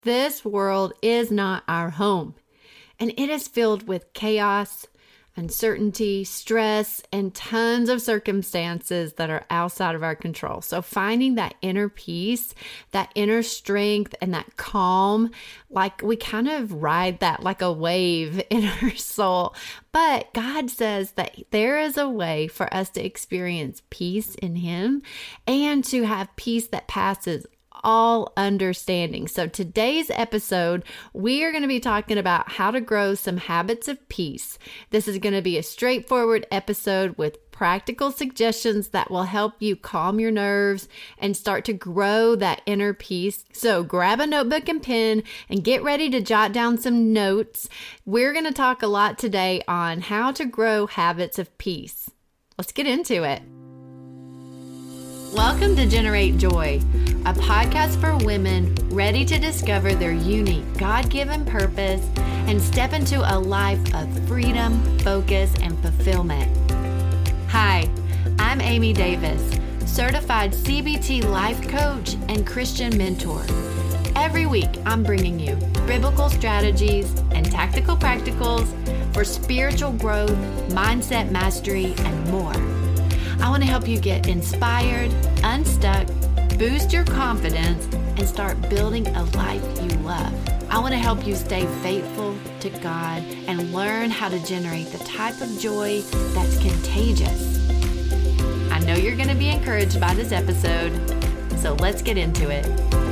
This world is not our home, and it is filled with chaos, uncertainty, stress, and tons of circumstances that are outside of our control. So finding that inner peace, that inner strength, and that calm, like we kind of ride that like a wave in our soul. But God says that there is a way for us to experience peace in Him and to have peace that passes all understanding. So today's episode, we are going to be talking about how to grow some habits of peace. This is going to be a straightforward episode with practical suggestions that will help you calm your nerves and start to grow that inner peace. So grab a notebook and pen and get ready to jot down some notes. We're going to talk a lot today on how to grow habits of peace. Let's get into it. Welcome to Generate Joy, a podcast for women ready to discover their unique God-given purpose and step into a life of freedom, focus, and fulfillment. Hi, I'm Amy Davis, certified CBT life coach and Christian mentor. Every week, I'm bringing you biblical strategies and tactical practicals for spiritual growth, mindset mastery, and more. I want to help you get inspired, unstuck, boost your confidence, and start building a life you love. I want to help you stay faithful to God and learn how to generate the type of joy that's contagious. I know you're going to be encouraged by this episode, so let's get into it.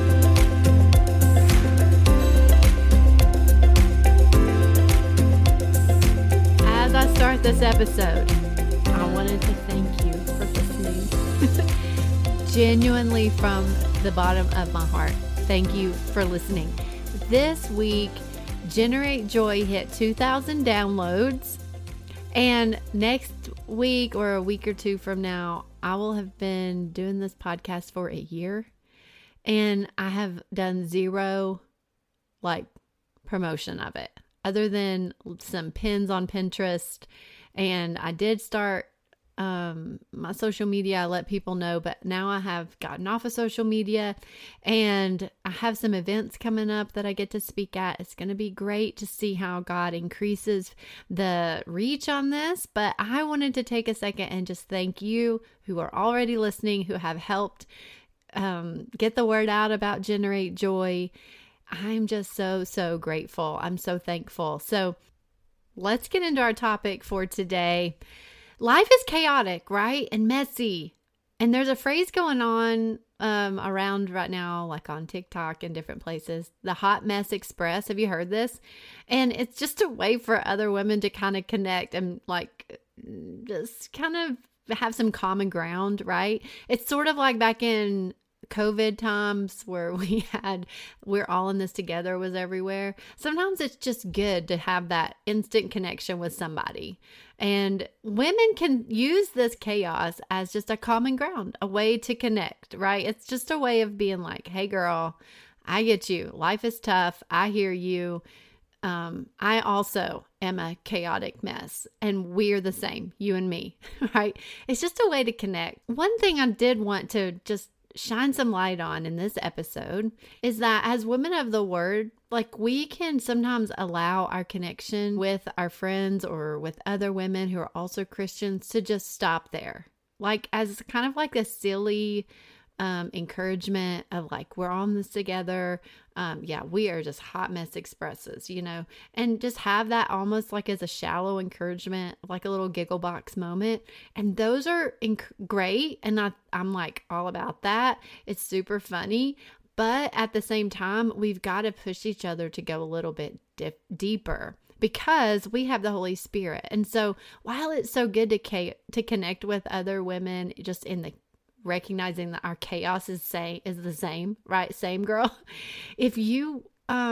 As I start this episode, I wanted to thank you for listening. Genuinely from the bottom of my heart. Thank you for listening. This week, Generate Joy hit 2,000 downloads. And next week or a week or two from now, I will have been doing this podcast for a year. And I have done zero promotion of it other than some pins on Pinterest. And I did start my social media. I let people know, but now I have gotten off of social media and I have some events coming up that I get to speak at. It's going to be great to see how God increases the reach on this, but I wanted to take a second and just thank you who are already listening, who have helped get the word out about Generate Joy. I'm just so grateful. I'm so thankful. So let's get into our topic for today. Life is chaotic, right? And messy. And there's a phrase going on around right now, like on TikTok and different places, the Hot Mess Express. Have you heard this? And it's just a way for other women to kind of connect and just kind of have some common ground, right? It's sort of like back in COVID times where we're all in this together was everywhere. Sometimes it's just good to have that instant connection with somebody. And women can use this chaos as just a common ground, a way to connect, right? It's just a way of being like, hey girl, I get you. Life is tough. I hear you. I also am a chaotic mess and we're the same, you and me, right? It's just a way to connect. One thing I did want to just shine some light on in this episode is that as women of the word, we can sometimes allow our connection with our friends or with other women who are also Christians to just stop there. As kind of like a silly encouragement of we're on this together. We are just hot mess expresses, and just have that almost as a shallow encouragement, like a little giggle box moment. And those are great. And I'm all about that. It's super funny. But at the same time, we've got to push each other to go a little bit deeper because we have the Holy Spirit. And so while it's so good to connect with other women just in the recognizing that our chaos is the same, right? Same girl. If you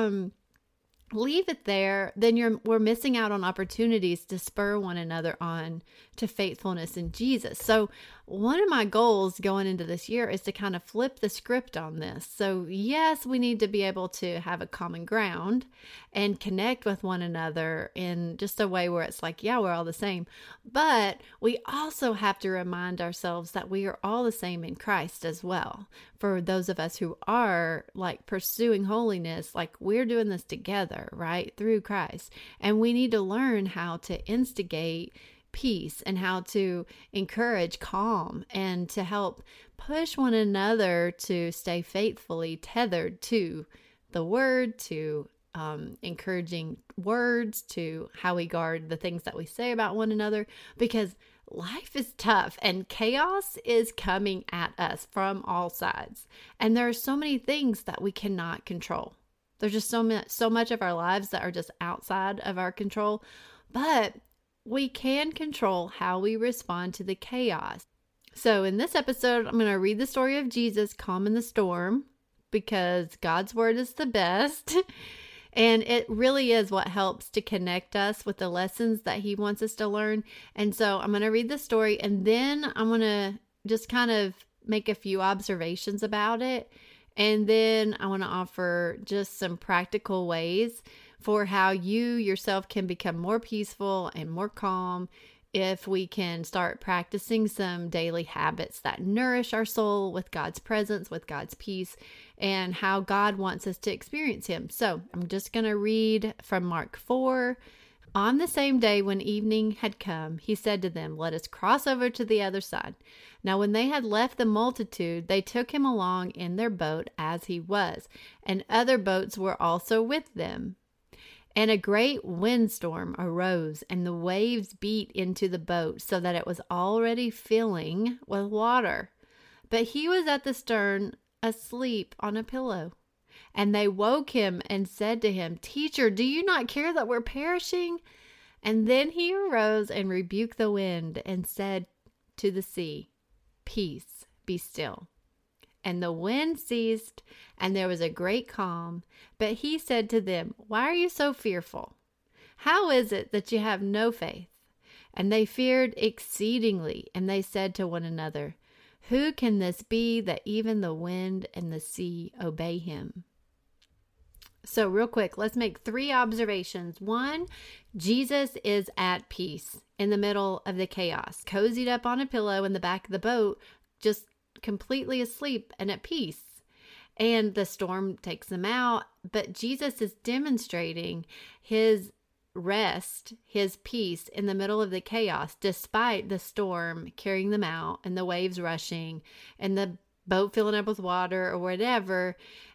leave it there, then we're missing out on opportunities to spur one another on to faithfulness in Jesus. So one of my goals going into this year is to kind of flip the script on this. So yes, we need to be able to have a common ground and connect with one another in just a way where it's like, yeah, we're all the same. But we also have to remind ourselves that we are all the same in Christ as well. For those of us who are like pursuing holiness, like we're doing this together, right? Through Christ. And we need to learn how to instigate peace and how to encourage calm and to help push one another to stay faithfully tethered to the word, to encouraging words, to how we guard the things that we say about one another, because life is tough and chaos is coming at us from all sides. And there are so many things that we cannot control. There's just so much of our lives that are just outside of our control, but we can control how we respond to the chaos. So in this episode, I'm going to read the story of Jesus calming the storm because God's word is the best. And it really is what helps to connect us with the lessons that he wants us to learn. And so I'm going to read the story and then I'm going to just kind of make a few observations about it. And then I want to offer just some practical ways for how you yourself can become more peaceful and more calm if we can start practicing some daily habits that nourish our soul with God's presence, with God's peace, and how God wants us to experience him. So I'm just going to read from Mark 4. On the same day when evening had come, he said to them, "Let us cross over to the other side." Now when they had left the multitude, they took him along in their boat as he was, and other boats were also with them. And a great windstorm arose, and the waves beat into the boat so that it was already filling with water. But he was at the stern, asleep on a pillow. And they woke him and said to him, "Teacher, do you not care that we're perishing?" And then he arose and rebuked the wind and said to the sea, "Peace, be still." And the wind ceased, and there was a great calm. But he said to them, "Why are you so fearful? How is it that you have no faith?" And they feared exceedingly, and they said to one another, "Who can this be that even the wind and the sea obey him?" So real quick, let's make 3 observations. 1, Jesus is at peace in the middle of the chaos, cozied up on a pillow in the back of the boat, just completely asleep and at peace. And the storm takes them out, but Jesus is demonstrating his rest, his peace in the middle of the chaos, despite the storm carrying them out and the waves rushing and the boat filling up with water or whatever.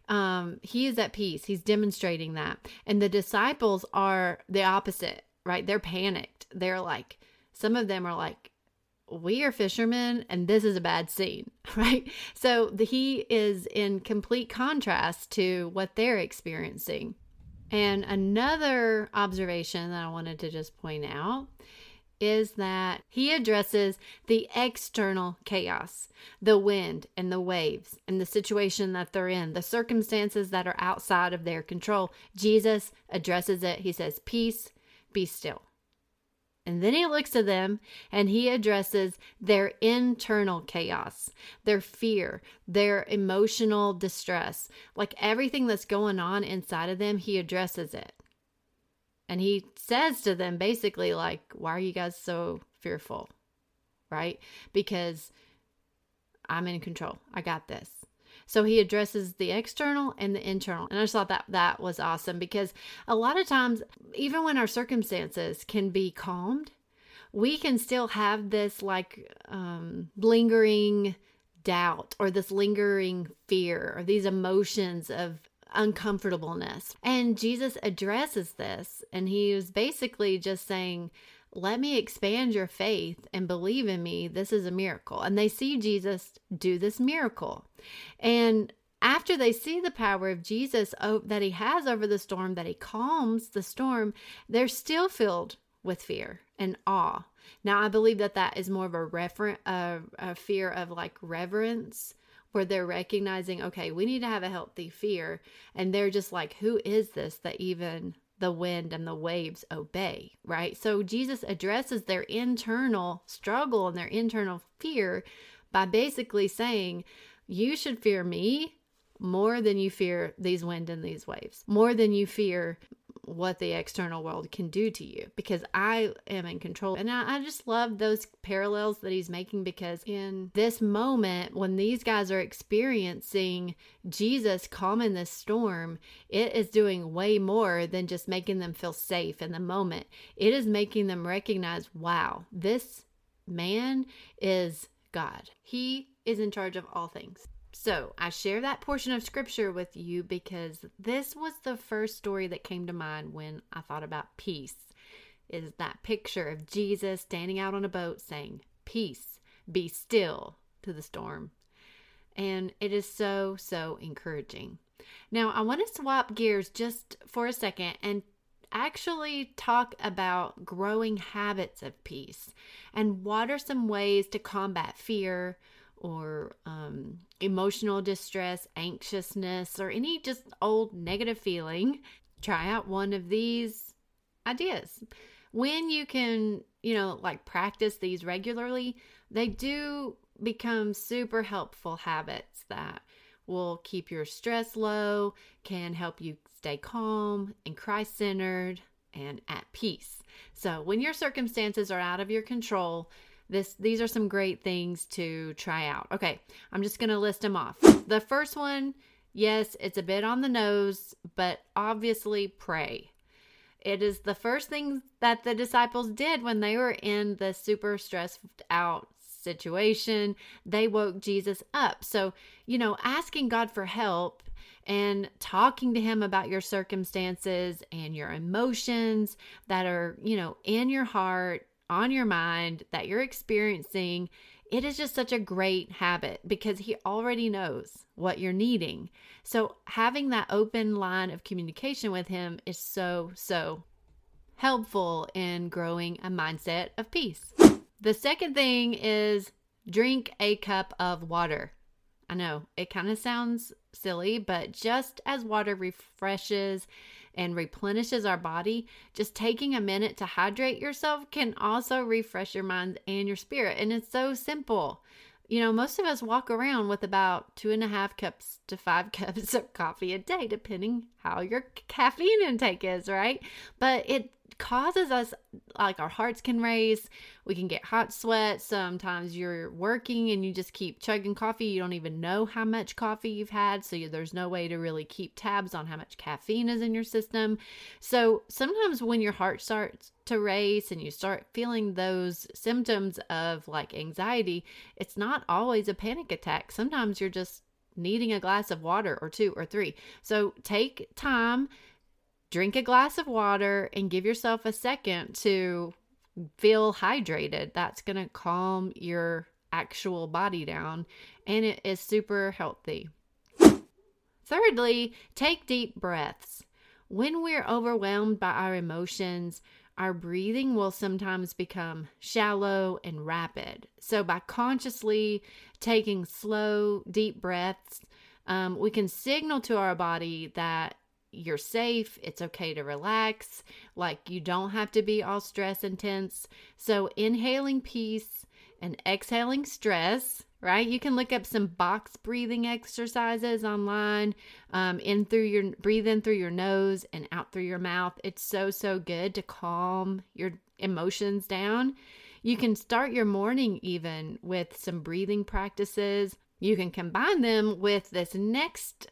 He is at peace. He's demonstrating that. And the disciples are the opposite, right? They're panicked. They're like, some of them are like, "We are fishermen and this is a bad scene," right? So he is in complete contrast to what they're experiencing. And another observation that I wanted to just point out is that he addresses the external chaos, the wind and the waves and the situation that they're in, the circumstances that are outside of their control. Jesus addresses it. He says, "Peace, be still." And then he looks to them and he addresses their internal chaos, their fear, their emotional distress, like everything that's going on inside of them, he addresses it. And he says to them basically like, "Why are you guys so fearful?" Right? Because I'm in control. I got this. So he addresses the external and the internal. And I just thought that was awesome because a lot of times, even when our circumstances can be calmed, we can still have this like lingering doubt or this lingering fear or these emotions of uncomfortableness. And Jesus addresses this. And he was basically just saying, "Let me expand your faith and believe in me. This is a miracle." And they see Jesus do this miracle. And after they see the power of Jesus that he has over the storm, that he calms the storm, they're still filled with fear and awe. Now, I believe that is more of a fear of like reverence, where they're recognizing, okay, we need to have a healthy fear. And they're just like, who is this that even the wind and the waves obey, right? So Jesus addresses their internal struggle and their internal fear by basically saying, you should fear me more than you fear these wind and these waves, more than you fear what the external world can do to you, because I am in control. And I just love those parallels that he's making, because in this moment, when these guys are experiencing Jesus calming this storm, it is doing way more than just making them feel safe in the moment. It is making them recognize, wow, this man is God. He is in charge of all things. So I share that portion of scripture with you because this was the first story that came to mind when I thought about peace, is that picture of Jesus standing out on a boat saying, peace, be still to the storm. And it is so, so encouraging. Now, I want to swap gears just for a second and actually talk about growing habits of peace and what are some ways to combat fear or emotional distress, anxiousness, or any just old negative feeling. Try out one of these ideas. When you can, practice these regularly, they do become super helpful habits that will keep your stress low, can help you stay calm and Christ-centered and at peace. So when your circumstances are out of your control, these are some great things to try out. Okay, I'm just going to list them off. The first one, yes, it's a bit on the nose, but obviously pray. It is the first thing that the disciples did when they were in the super stressed out situation. They woke Jesus up. So, asking God for help and talking to him about your circumstances and your emotions that are, in your heart, on your mind, that you're experiencing, it is just such a great habit because he already knows what you're needing. So having that open line of communication with him is so, so helpful in growing a mindset of peace. The second thing is drink a cup of water. I know it kind of sounds silly, but just as water refreshes and replenishes our body, just taking a minute to hydrate yourself can also refresh your mind and your spirit. And it's so simple. Most of us walk around with about 2.5 cups to 5 cups of coffee a day, depending how your caffeine intake is, right? But it causes us, our hearts can race. We can get hot sweats. Sometimes you're working and you just keep chugging coffee. You don't even know how much coffee you've had. So there's no way to really keep tabs on how much caffeine is in your system. So sometimes when your heart starts to race and you start feeling those symptoms of anxiety, it's not always a panic attack. Sometimes you're just needing a glass of water or 2 or 3. So take time, drink a glass of water, and give yourself a second to feel hydrated. That's going to calm your actual body down, and it is super healthy. Thirdly, take deep breaths. When we're overwhelmed by our emotions, our breathing will sometimes become shallow and rapid. So by consciously taking slow, deep breaths, we can signal to our body that you're safe. It's okay to relax. You don't have to be all stress intense. So inhaling peace and exhaling stress, right? You can look up some box breathing exercises online. Breathe in through your nose and out through your mouth. It's so, so good to calm your emotions down. You can start your morning even with some breathing practices. You can combine them with this next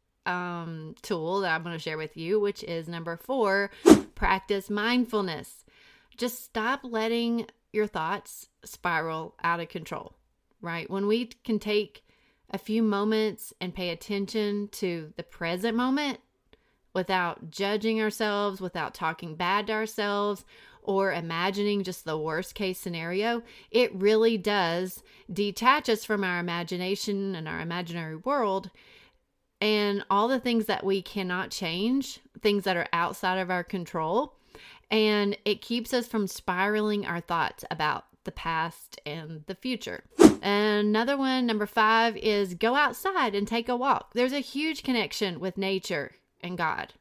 tool that I'm going to share with you, which is number 4, practice mindfulness. Just stop letting your thoughts spiral out of control, right? When we can take a few moments and pay attention to the present moment without judging ourselves, without talking bad to ourselves, or imagining just the worst case scenario, it really does detach us from our imagination and our imaginary world and all the things that we cannot change, things that are outside of our control. And it keeps us from spiraling our thoughts about the past and the future. Another one, number 5, is go outside and take a walk. There's a huge connection with nature and God.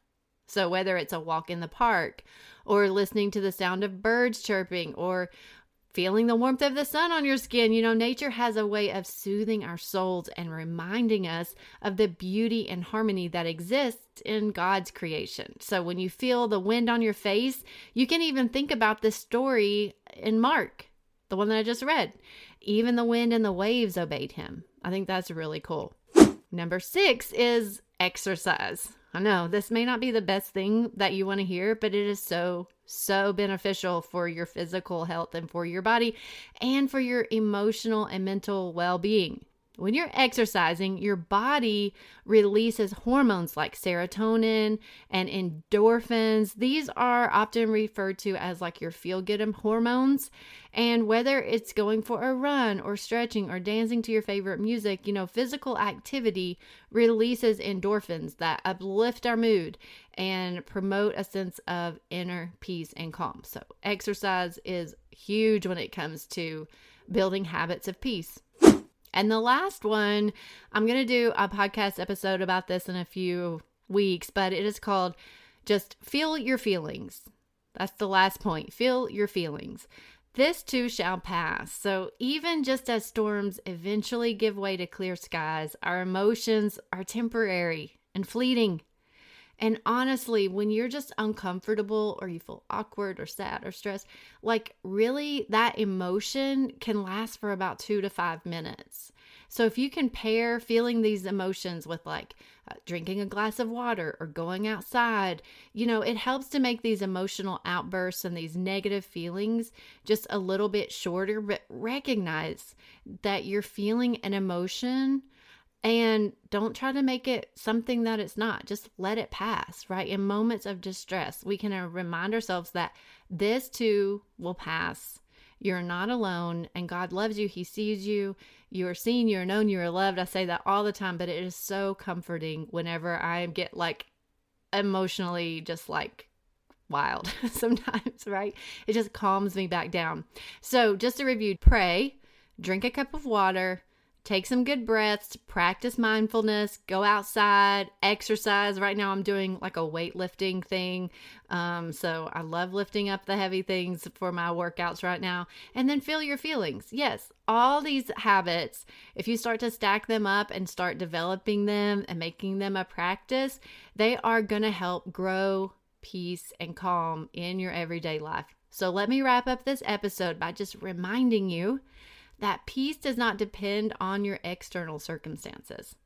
So whether it's a walk in the park or listening to the sound of birds chirping or feeling the warmth of the sun on your skin, nature has a way of soothing our souls and reminding us of the beauty and harmony that exists in God's creation. So when you feel the wind on your face, you can even think about this story in Mark, the one that I just read. Even the wind and the waves obeyed him. I think that's really cool. Number 6 is exercise. I know this may not be the best thing that you want to hear, but it is so beneficial for your physical health and for your body and for your emotional and mental well-being. When you're exercising, your body releases hormones like serotonin and endorphins. These are often referred to as like your feel-good hormones. And whether it's going for a run or stretching or dancing to your favorite music, physical activity releases endorphins that uplift our mood and promote a sense of inner peace and calm. So exercise is huge when it comes to building habits of peace. And the last one, I'm going to do a podcast episode about this in a few weeks, but it is called just feel your feelings. That's the last point. Feel your feelings. This too shall pass. So even just as storms eventually give way to clear skies, our emotions are temporary and fleeting. And honestly, when you're just uncomfortable or you feel awkward or sad or stressed, like really that emotion can last for about 2 to 5 minutes. So if you can pair feeling these emotions with drinking a glass of water or going outside, it helps to make these emotional outbursts and these negative feelings just a little bit shorter, but recognize that you're feeling an emotion. And don't try to make it something that it's not. Just let it pass, right? In moments of distress, we can remind ourselves that this too will pass. You're not alone, and God loves you. He sees you. You are seen, you are known, you are loved. I say that all the time, but it is so comforting whenever I get emotionally just wild sometimes, right? It just calms me back down. So just to review, pray, drink a cup of water, take some good breaths, practice mindfulness, go outside, exercise. Right now I'm doing a weightlifting thing. So I love lifting up the heavy things for my workouts right now. And then feel your feelings. Yes, all these habits, if you start to stack them up and start developing them and making them a practice, they are going to help grow peace and calm in your everyday life. So let me wrap up this episode by just reminding you that peace does not depend on your external circumstances.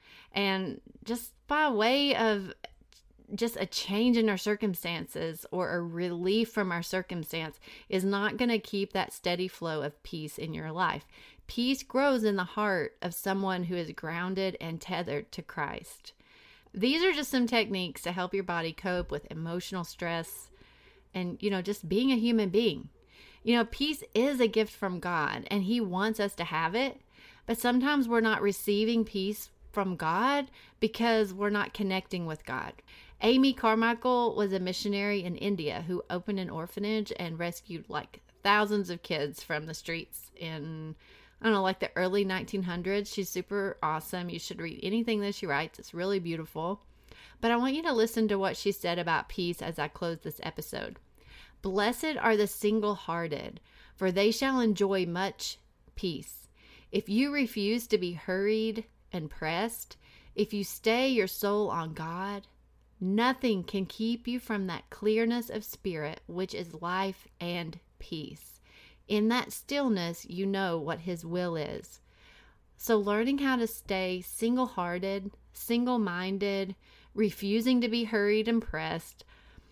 And just by way of just a change in our circumstances or a relief from our circumstance is not going to keep that steady flow of peace in your life. Peace grows in the heart of someone who is grounded and tethered to Christ. These are just some techniques to help your body cope with emotional stress and, just being a human being. Peace is a gift from God and He wants us to have it, but sometimes we're not receiving peace from God because we're not connecting with God. Amy Carmichael was a missionary in India who opened an orphanage and rescued thousands of kids from the streets in, the early 1900s. She's super awesome. You should read anything that she writes. It's really beautiful. But I want you to listen to what she said about peace as I close this episode. Blessed are the single-hearted, for they shall enjoy much peace. If you refuse to be hurried and pressed, if you stay your soul on God, nothing can keep you from that clearness of spirit, which is life and peace. In that stillness, you know what His will is. So learning how to stay single-hearted, single-minded, refusing to be hurried and pressed,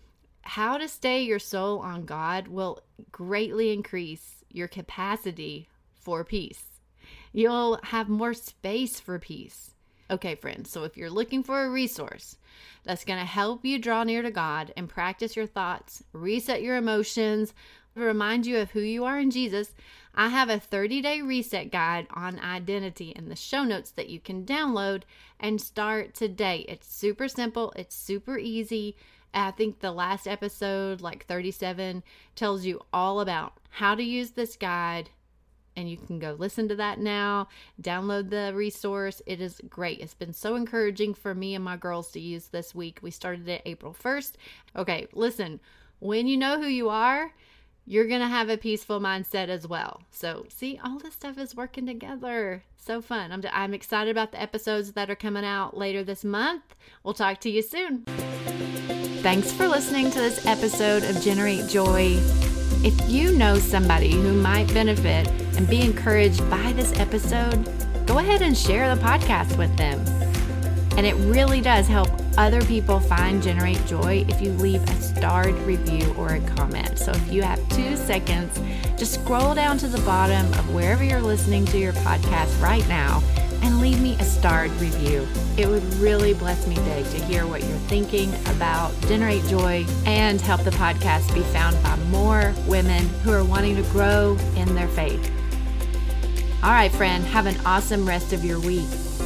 how to stay your soul on God will greatly increase your capacity for peace. You'll have more space for peace. Okay, friends, so if you're looking for a resource that's going to help you draw near to God and practice your thoughts, reset your emotions, remind you of who you are in Jesus, I have a 30-day reset guide on identity in the show notes that you can download and start today. It's super simple. It's super easy. I think the last episode, 37, tells you all about how to use this guide and you can go listen to that now, download the resource. It is great. It's been so encouraging for me and my girls to use this week. We started it April 1st. Okay, listen, when you know who you are, you're going to have a peaceful mindset as well. So see, all this stuff is working together. So fun. I'm excited about the episodes that are coming out later this month. We'll talk to you soon. Thanks for listening to this episode of Generate Joy. If you know somebody who might benefit and be encouraged by this episode, go ahead and share the podcast with them. And it really does help other people find Generate Joy if you leave a starred review or a comment. So if you have 2 seconds, just scroll down to the bottom of wherever you're listening to your podcast right now and leave me a starred review. It would really bless me big to hear what you're thinking about Generate Joy and help the podcast be found by more women who are wanting to grow in their faith. All right, friend, have an awesome rest of your week.